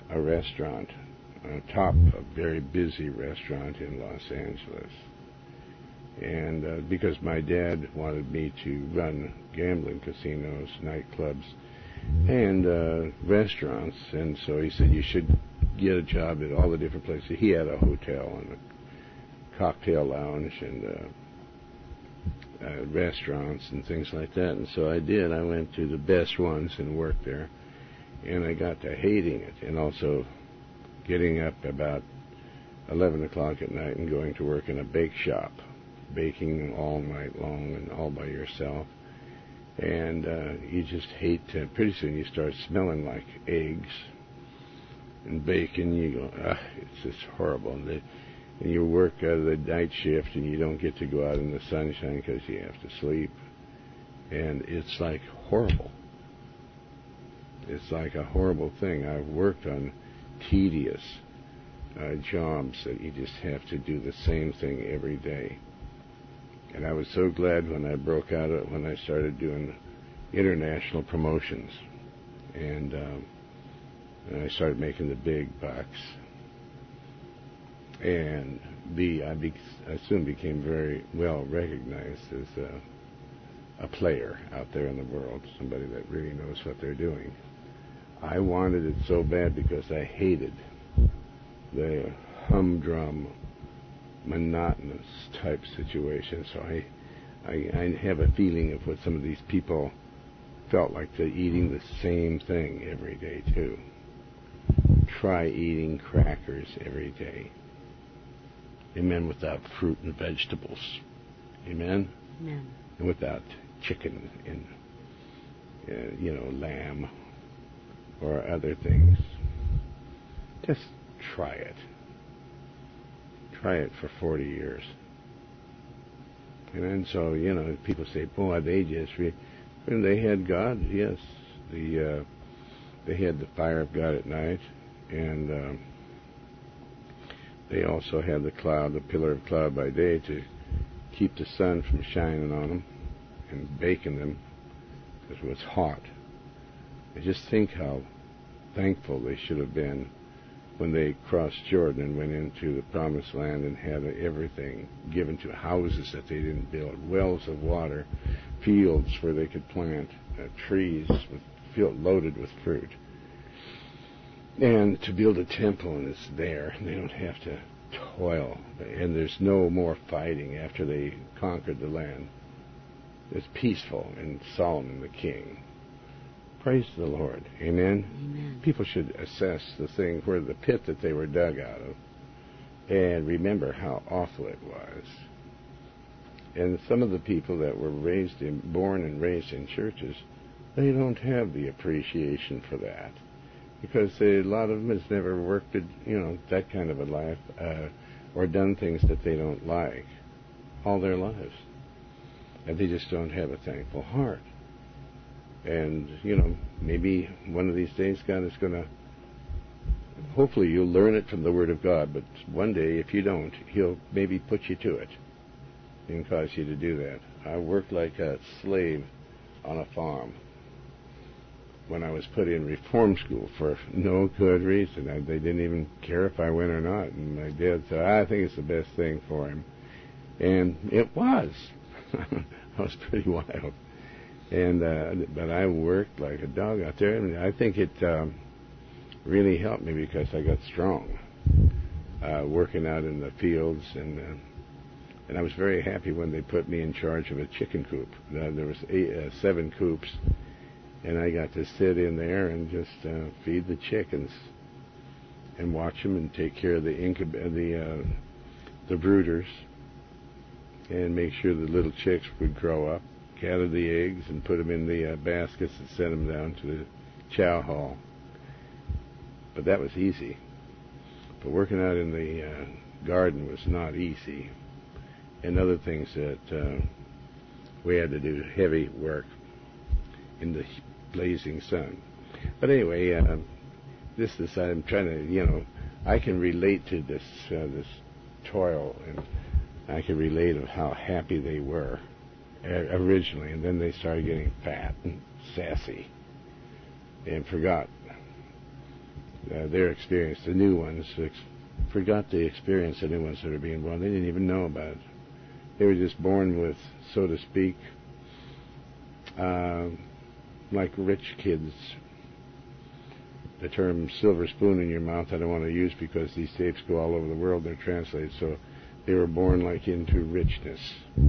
a restaurant, a very busy restaurant in Los Angeles. And because my dad wanted me to run gambling casinos, nightclubs, and restaurants, and so he said you should get a job at all the different places. He had a hotel and a cocktail lounge and restaurants and things like that, and so I did. I went to the best ones and worked there, and I got to hating it, and also getting up about 11 o'clock at night and going to work in a bake shop, baking all night long and all by yourself. And you just hate to, pretty soon you start smelling like eggs and bacon. You go, it's just horrible. And you work the night shift and you don't get to go out in the sunshine because you have to sleep. And it's like horrible. It's like a horrible thing. I've worked on tedious jobs that you just have to do the same thing every day. And I was so glad when I broke out, when I started doing international promotions. And I started making the big bucks. And I soon became very well recognized as a player out there in the world, somebody that really knows what they're doing. I wanted it so bad because I hated the humdrum, monotonous type situation. So I have a feeling of what some of these people felt like. They're eating the same thing every day too. Try eating crackers every day. Amen. Without fruit and vegetables. Amen. Amen. And without chicken and lamb or other things. Just try it. Try it for 40 years. And so, people say, boy, they just... And they had God, yes. They had the fire of God at night. And they also had the pillar of cloud by day to keep the sun from shining on them and baking them because it was hot. I just think how thankful they should have been when they crossed Jordan and went into the promised land and had everything given to houses that they didn't build, wells of water, fields where they could plant trees loaded with fruit. And to build a temple, and it's there, and they don't have to toil. And there's no more fighting after they conquered the land. It's peaceful in Solomon the king. Praise the Lord. Amen? Amen. People should assess the thing where the pit that they were dug out of and remember how awful it was. And some of the people that were born and raised in churches, they don't have the appreciation for that because a lot of them has never worked at, that kind of a life or done things that they don't like all their lives. And they just don't have a thankful heart. And, maybe one of these days God is going to, hopefully you'll learn it from the Word of God, but one day if you don't, He'll maybe put you to it and cause you to do that. I worked like a slave on a farm when I was put in reform school for no good reason. They didn't even care if I went or not. And my dad said, I think it's the best thing for him. And it was. I was pretty wild. And but I worked like a dog out there, and I think it really helped me because I got strong working out in the fields, and I was very happy when they put me in charge of a chicken coop. There was 7 coops, and I got to sit in there and just feed the chickens and watch them and take care of the brooders and make sure the little chicks would grow up. Gather the eggs and put them in the baskets and send them down to the chow hall. But that was easy. But working out in the garden was not easy. And other things that we had to do, heavy work in the blazing sun. But anyway, I'm trying to, I can relate to this toil, and I can relate of how happy they were originally, and then they started getting fat and sassy and forgot their experience. The new ones forgot the experience. The new ones that are being born, they didn't even know about it. They were just born with, so to speak, like rich kids. The term silver spoon in your mouth I don't want to use because these tapes go all over the world. They're translated. So they were born like into richness,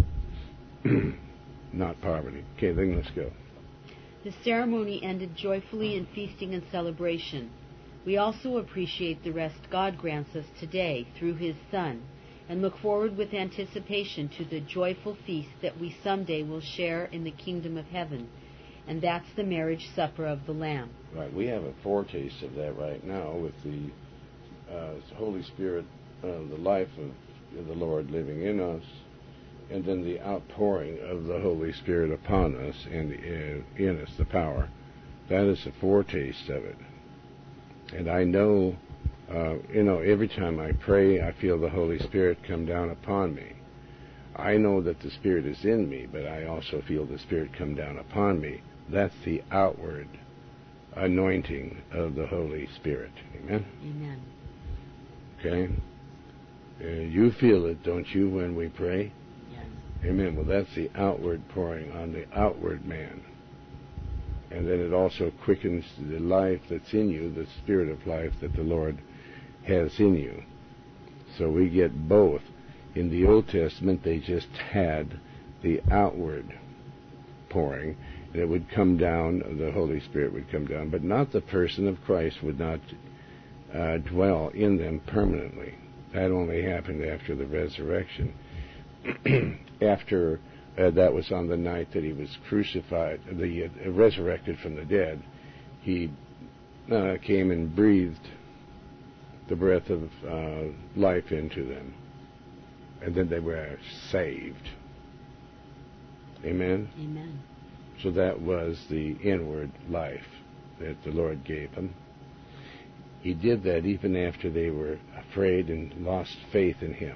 not poverty. Okay, then let's go. The ceremony ended joyfully in feasting and celebration. We also appreciate the rest God grants us today through His Son, and look forward with anticipation to the joyful feast that we someday will share in the kingdom of heaven, and that's the marriage supper of the Lamb. Right, we have a foretaste of that right now with the Holy Spirit, the life of the Lord living in us, and then the outpouring of the Holy Spirit upon us and in us, the power. That is a foretaste of it. And I know, every time I pray, I feel the Holy Spirit come down upon me. I know that the Spirit is in me, but I also feel the Spirit come down upon me. That's the outward anointing of the Holy Spirit. Amen? Amen. Okay? You feel it, don't you, when we pray? Yes. Amen. Well, that's the outward pouring on the outward man. And then it also quickens the life that's in you, the spirit of life that the Lord has in you. So we get both. In the Old Testament, they just had the outward pouring. And it would come down, the Holy Spirit would come down, but not the person of Christ would not dwell in them permanently. That only happened after the resurrection. After that was on the night that he was crucified, resurrected from the dead, he came and breathed the breath of life into them. And then they were saved. Amen? Amen. So that was the inward life that the Lord gave them. He did that even after they were afraid and lost faith in Him.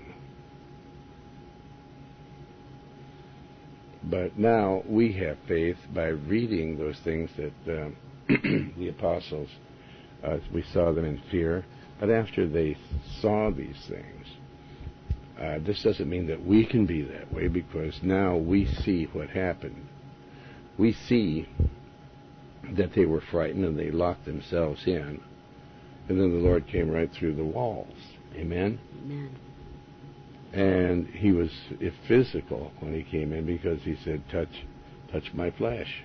But now we have faith by reading those things that the apostles, we saw them in fear. But after they saw these things, this doesn't mean that we can be that way, because now we see what happened. We see that they were frightened and they locked themselves in. And then the Lord came right through the walls. Amen? Amen. And He was physical when He came in, because He said, touch my flesh.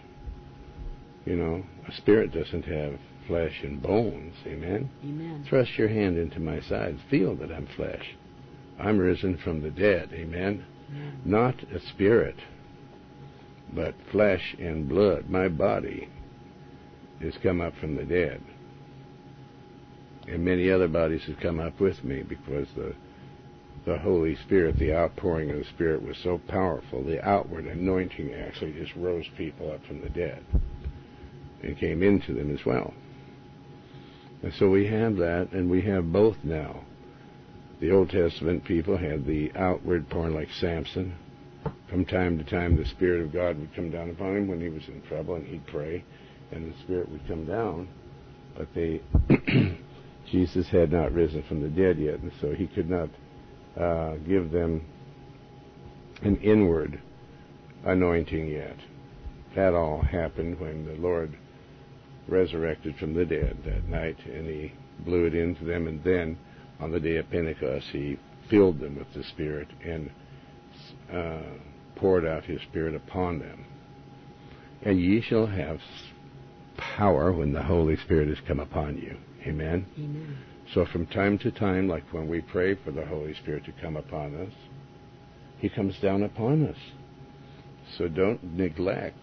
A spirit doesn't have flesh and bones. Amen? Amen. Thrust your hand into my side. Feel that I'm flesh. I'm risen from the dead. Amen? Amen. Not a spirit, but flesh and blood. My body has come up from the dead. And many other bodies have come up with me, because the Holy Spirit, the outpouring of the Spirit was so powerful. The outward anointing actually just rose people up from the dead and came into them as well. And so we have that, and we have both now. The Old Testament people had the outward pouring, like Samson. From time to time, the Spirit of God would come down upon him when he was in trouble, and he'd pray, and the Spirit would come down. But Jesus had not risen from the dead yet, and so He could not give them an inward anointing yet. That all happened when the Lord resurrected from the dead that night, and He blew it into them, and then on the day of Pentecost He filled them with the Spirit and poured out His Spirit upon them. And ye shall have power when the Holy Spirit has come upon you. Amen? Amen. So from time to time, like when we pray for the Holy Spirit to come upon us, He comes down upon us. So don't neglect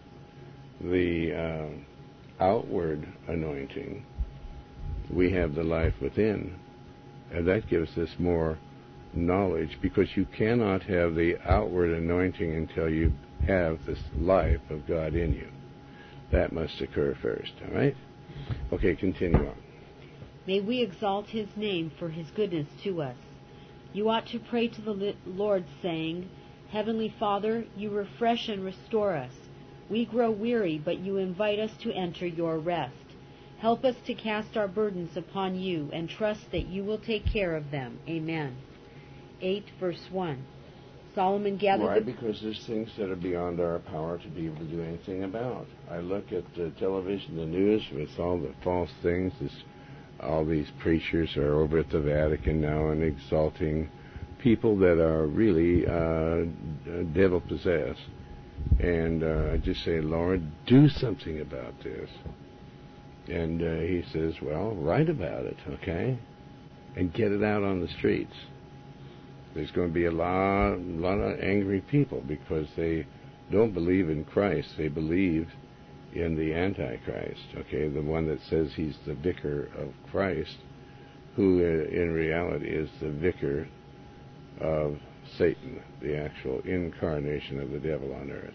the outward anointing. We have the life within, and that gives us more knowledge, because you cannot have the outward anointing until you have this life of God in you. That must occur first, all right? Okay, continue on. May we exalt His name for His goodness to us. You ought to pray to the Lord, saying, Heavenly Father, you refresh and restore us. We grow weary, but you invite us to enter your rest. Help us to cast our burdens upon you and trust that you will take care of them. Amen. 8 verse 1. Solomon gathered... Why? Because there's things that are beyond our power to be able to do anything about. I look at the television, the news, with all the false things. All these preachers are over at the Vatican now and exalting people that are really devil-possessed. And I just say, Lord, do something about this. And he says, well, write about it, okay? And get it out on the streets. There's going to be a lot of angry people because they don't believe in Christ. They believe in the Antichrist, okay? The one that says he's the vicar of Christ, who in reality is the vicar of Satan, the actual incarnation of the devil on earth.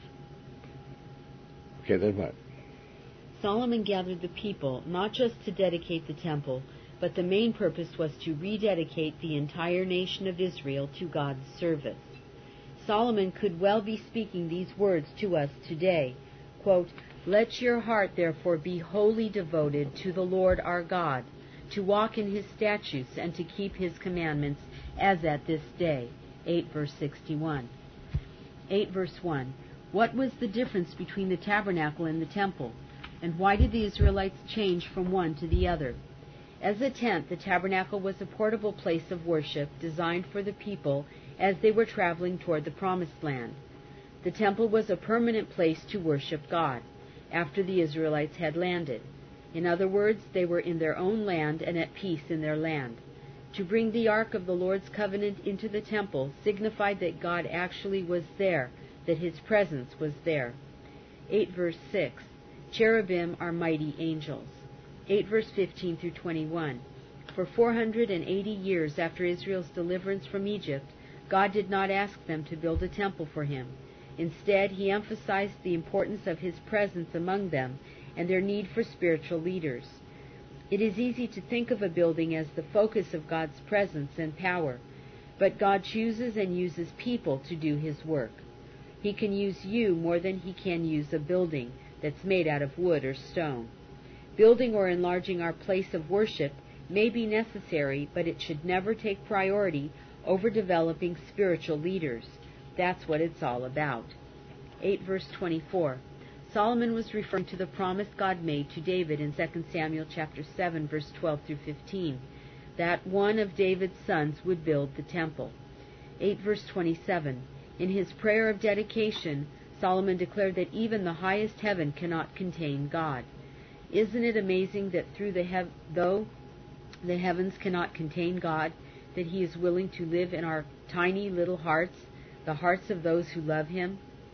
Okay, then what? Solomon gathered the people not just to dedicate the temple, but the main purpose was to rededicate the entire nation of Israel to God's service. Solomon could well be speaking these words to us today. Quote, "Let your heart therefore be wholly devoted to the Lord our God, to walk in his statutes and to keep his commandments as at this day." 8 verse 61. 8 verse 1. What was the difference between the tabernacle and the temple? And why did the Israelites change from one to the other? As a tent, the tabernacle was a portable place of worship designed for the people as they were traveling toward the Promised Land. The temple was a permanent place to worship God after the Israelites had landed. In other words, they were in their own land and at peace in their land. To bring the Ark of the Lord's covenant into the temple signified that God actually was there, that his presence was there. 8 verse 6. Cherubim are mighty angels. 8 verse 15 through 21. For 480 years after Israel's deliverance from Egypt, God did not ask them to build a temple for him. Instead, he emphasized the importance of his presence among them and their need for spiritual leaders. It is easy to think of a building as the focus of God's presence and power, but God chooses and uses people to do his work. He can use you more than he can use a building that's made out of wood or stone. Building or enlarging our place of worship may be necessary, but it should never take priority over developing spiritual leaders. That's what it's all about. 8 verse 24. Solomon was referring to the promise God made to David in 2 Samuel chapter 7 verse 12 through 15, that one of David's sons would build the temple. 8 verse 27. In his prayer of dedication, Solomon declared that even the highest heaven cannot contain God. Isn't it amazing that though the heavens cannot contain God, that he is willing to live in our tiny little hearts, the hearts of those who love him?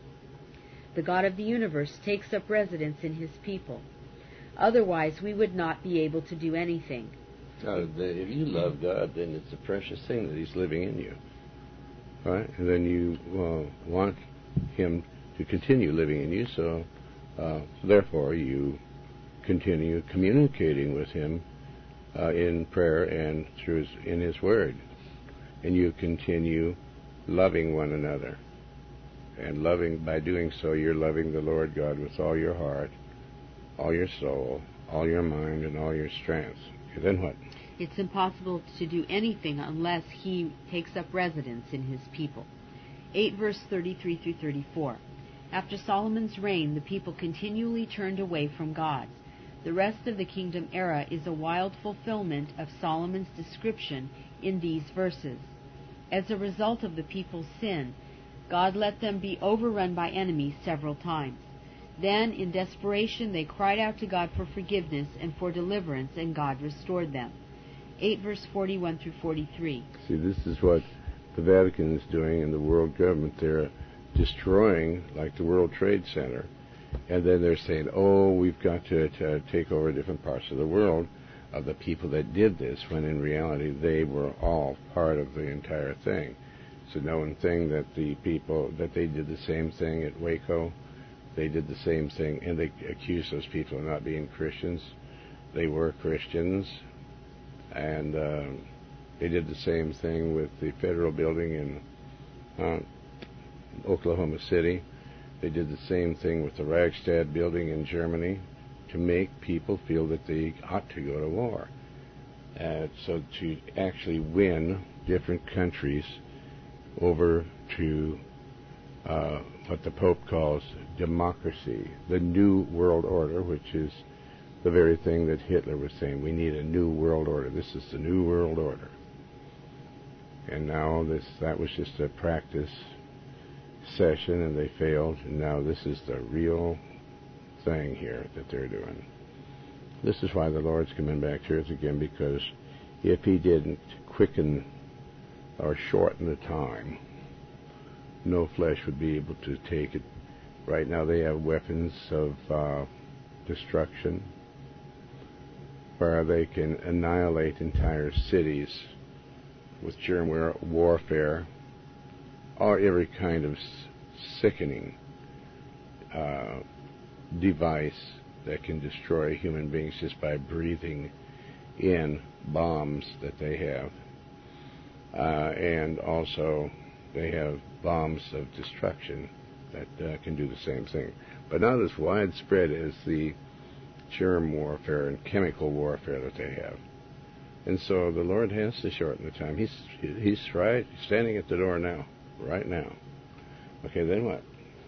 The God of the universe takes up residence in his people. Otherwise, we would not be able to do anything. If you love God, then it's a precious thing that he's living in you. Right? And then you want him to continue living in you, so therefore you continue communicating with him in prayer and in his word. And you continue loving one another. And by doing so, you're loving the Lord God with all your heart, all your soul, all your mind, and all your strength. Okay, then what? It's impossible to do anything unless he takes up residence in his people. 8 verse 33 through 34. After Solomon's reign, the people continually turned away from God. The rest of the kingdom era is a wild fulfillment of Solomon's description in these verses. As a result of the people's sin, God let them be overrun by enemies several times. Then, in desperation, they cried out to God for forgiveness and for deliverance, and God restored them. 8 verse 41 through 43. See, this is what the Vatican is doing in the world government. They're destroying, like the World Trade Center, and then they're saying, oh, we've got to take over different parts of the world of the people that did this, when in reality they were all part of the entire thing. It's a known thing that the people, that they did the same thing at Waco. They did the same thing, and they accused those people of not being Christians. They were Christians, and they did the same thing with the federal building in Oklahoma City. They did the same thing with the Reichstag building in Germany. to make people feel that they ought to go to war. So to actually win different countries over to what the Pope calls democracy, the New World Order, which is the very thing that Hitler was saying. We need a new world order. This is the New World Order. And now that was just a practice session, and they failed, and now this is the real thing here that they're doing. This is why the Lord's coming back to earth again, because if he didn't quicken or shorten the time, no flesh would be able to take it. Right now they have weapons of destruction where they can annihilate entire cities with germ warfare or every kind of sickening device that can destroy human beings just by breathing in bombs that they have. And also they have bombs of destruction that can do the same thing. But not as widespread as the germ warfare and chemical warfare that they have. And so the Lord has to shorten the time. He's right, standing at the door now, right now. Okay, then what?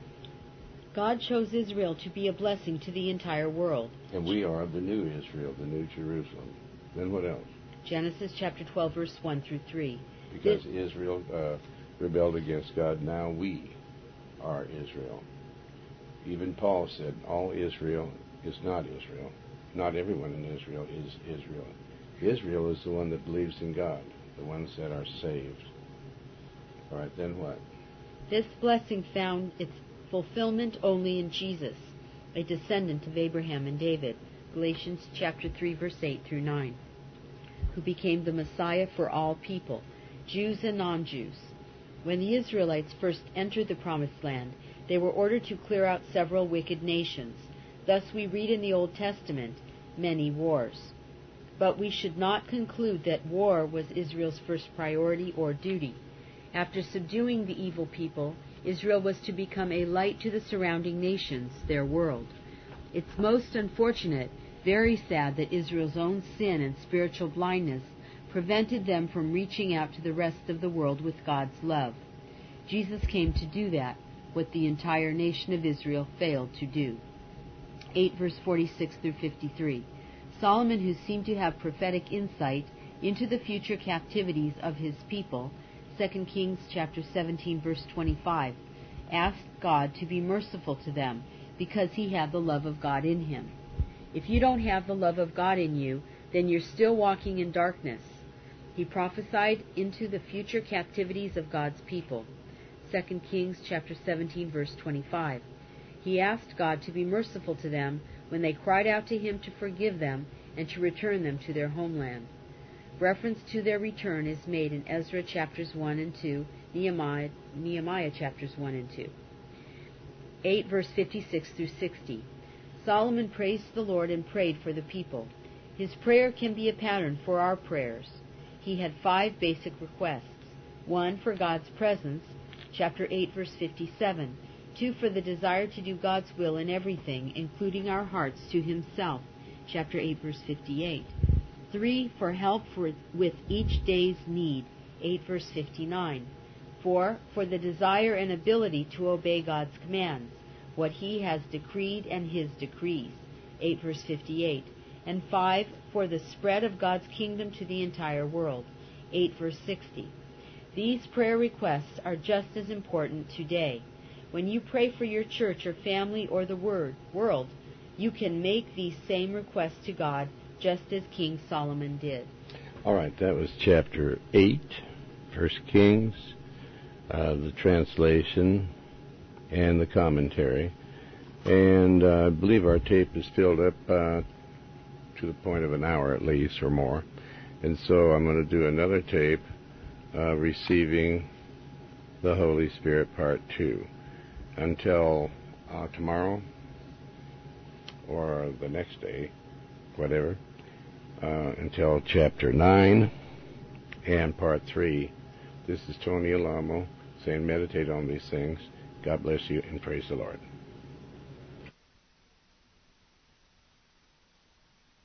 God chose Israel to be a blessing to the entire world. And we are the new Israel, the new Jerusalem. Then what else? Genesis chapter 12, verse 1 through 3. Because Israel rebelled against God, now we are Israel. Even Paul said, all Israel is not Israel. Not everyone in Israel is Israel. Israel is the one that believes in God, the ones that are saved. All right, then what? This blessing found its fulfillment only in Jesus, a descendant of Abraham and David, Galatians chapter 3, verse 8 through 9, who became the Messiah for all people, Jews and non-Jews. When the Israelites first entered the Promised Land, they were ordered to clear out several wicked nations. Thus we read in the Old Testament, many wars. But we should not conclude that war was Israel's first priority or duty. After subduing the evil people, Israel was to become a light to the surrounding nations, their world. It's most unfortunate, very sad, that Israel's own sin and spiritual blindness prevented them from reaching out to the rest of the world with God's love. Jesus came to do that, what the entire nation of Israel failed to do. 8 verse 46 through 53. Solomon, who seemed to have prophetic insight into the future captivities of his people, 2 Kings chapter 17 verse 25, asked God to be merciful to them because he had the love of God in him. If you don't have the love of God in you, then you're still walking in darkness. He prophesied into the future captivities of God's people. 2 Kings chapter 17 verse 25. He asked God to be merciful to them when they cried out to him to forgive them and to return them to their homeland. Reference to their return is made in Ezra chapters 1 and 2, Nehemiah chapters 1 and 2. 8 verse 56 through 60. Solomon praised the Lord and prayed for the people. His prayer can be a pattern for our prayers. He had 5 basic requests. 1 for God's presence, chapter 8 verse 57. 2 for the desire to do God's will in everything, including our hearts to himself, chapter 8 verse 58. 3 for help with each day's need, 8 verse 59. 4 for the desire and ability to obey God's commands, what he has decreed and his decrees, 8 verse 58. And 5 for the spread of God's kingdom to the entire world, 8 verse 60. These prayer requests are just as important today. When you pray for your church or family or the world, you can make these same requests to God just as King Solomon did. All right, that was chapter 8, 1 Kings, the translation and the commentary. And I believe our tape is filled up to the point of an hour at least or more. And so I'm going to do another tape, Receiving the Holy Spirit, Part 2. Until tomorrow or the next day, whatever, until chapter 9 and part 3. This is Tony Alamo saying meditate on these things. God bless you and praise the Lord.